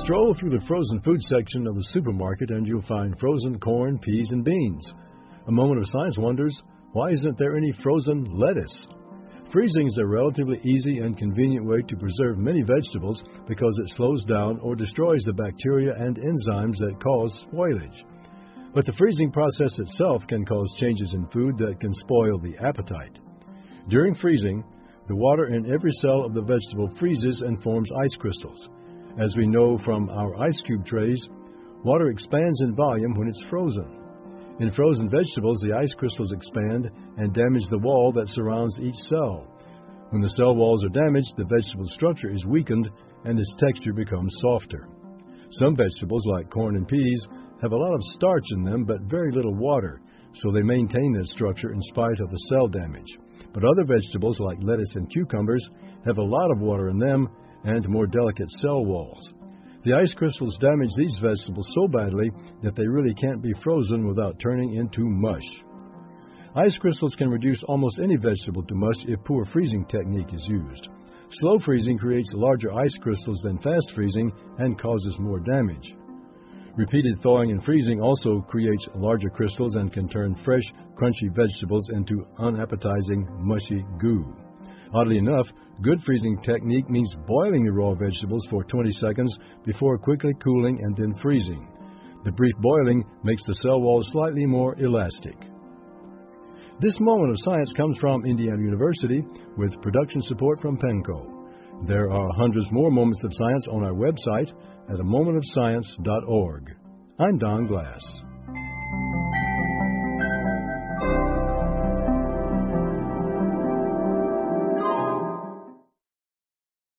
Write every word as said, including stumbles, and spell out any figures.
Stroll through the frozen food section of the supermarket and you'll find frozen corn, peas, and beans. A Moment of Science wonders, why isn't there any frozen lettuce? Freezing is a relatively easy and convenient way to preserve many vegetables because it slows down or destroys the bacteria and enzymes that cause spoilage. But the freezing process itself can cause changes in food that can spoil the appetite. During freezing, the water in every cell of the vegetable freezes and forms ice crystals. As we know from our ice cube trays, water expands in volume when it's frozen. In frozen vegetables, the ice crystals expand and damage the wall that surrounds each cell. When the cell walls are damaged, the vegetable structure is weakened and its texture becomes softer. Some vegetables, like corn and peas, have a lot of starch in them but very little water, so they maintain their structure in spite of the cell damage. But other vegetables, like lettuce and cucumbers, have a lot of water in them and more delicate cell walls. The ice crystals damage these vegetables so badly that they really can't be frozen without turning into mush. Ice crystals can reduce almost any vegetable to mush if poor freezing technique is used. Slow freezing creates larger ice crystals than fast freezing and causes more damage. Repeated thawing and freezing also creates larger crystals and can turn fresh, crunchy vegetables into unappetizing, mushy goo. Oddly enough, good freezing technique means boiling the raw vegetables for twenty seconds before quickly cooling and then freezing. The brief boiling makes the cell wall slightly more elastic. This Moment of Science comes from Indiana University with production support from Penco. There are hundreds more moments of science on our website at a moment of science dot org. I'm Don Glass.